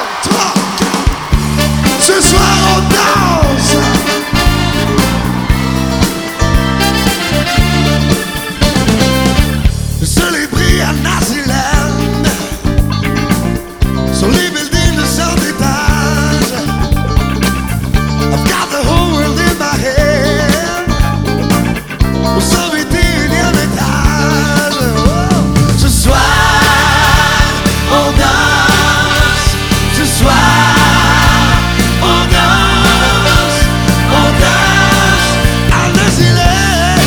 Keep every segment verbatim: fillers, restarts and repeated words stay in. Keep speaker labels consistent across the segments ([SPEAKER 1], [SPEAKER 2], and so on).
[SPEAKER 1] trois, quatre. Ce soir on danse. Le soleil brille à Naziland, sur les buildings de cent étages. I've got the whole world in my hand, au cent vingt et unième étage. Oh. Ce soir on danse, ce soir on danse, on danse à Naziland.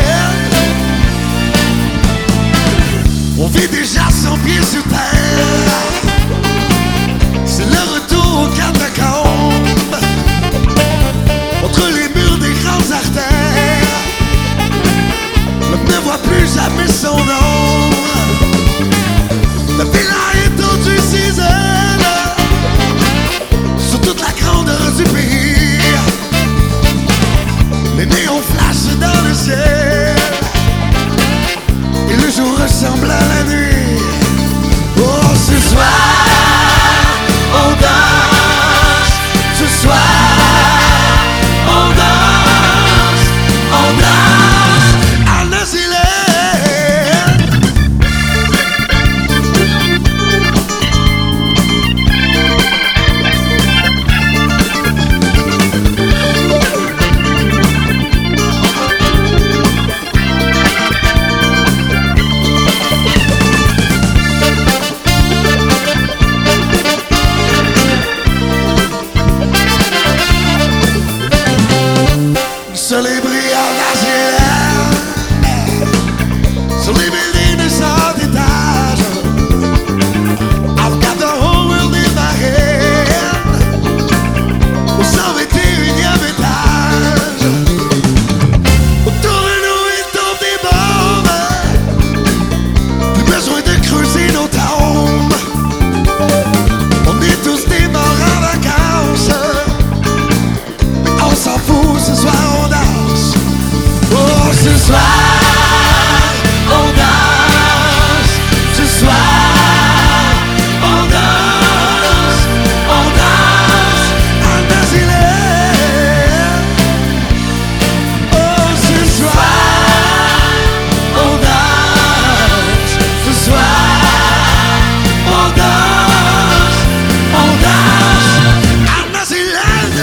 [SPEAKER 1] On vit déjà cent pieds sur terre, c'est le retour aux catacombes, entre les murs des grandes artères. L'homme ne voit plus jamais son ombre. La villa a étendu ses ailes sur toute la grandeur du pays. Les néons flashent dans le ciel et le jour ressemble à la nuit. Oh, ce soir on danse, ce soir on danse, on danse à Naziland. Le soleil brille à Naziland, sur les buildings de cent étages. I've got the whole world in my hand, au cent vingt et unième étage. Autour de nous il tombe des bombes, plus besoin de creuser nos tombes. On est tous des morts en vacances, on s'en fout, ce soir on danse. Oh, ce soir on danse, ce soir on danse, on danse à Naziland. Oh, ce soir on danse, ce soir on danse, on danse à Naziland.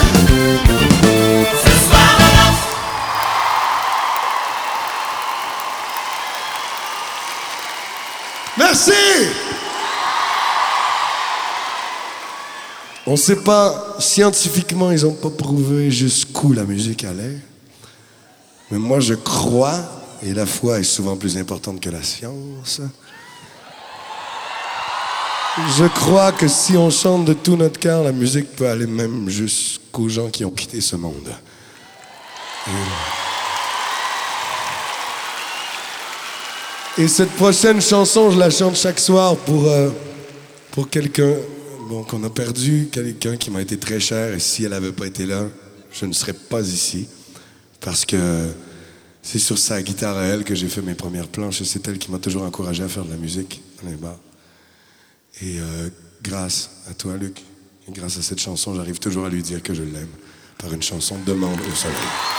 [SPEAKER 1] Merci. On sait pas, scientifiquement, ils ont pas prouvé jusqu'où la musique allait. Mais moi, je crois, et la foi est souvent plus importante que la science, je crois que si on chante de tout notre cœur, la musique peut aller même jusqu'aux gens qui ont quitté ce monde. Et... Et cette prochaine chanson, je la chante chaque soir pour, euh, pour quelqu'un bon, qu'on a perdu, quelqu'un qui m'a été très cher. Et si elle n'avait pas été là, je ne serais pas ici. Parce que c'est sur sa guitare à elle que j'ai fait mes premières planches. Et c'est elle qui m'a toujours encouragé à faire de la musique dans les bars. Et euh, grâce à toi, Luc, et grâce à cette chanson, j'arrive toujours à lui dire que je l'aime par une chanson « Demande au soleil ».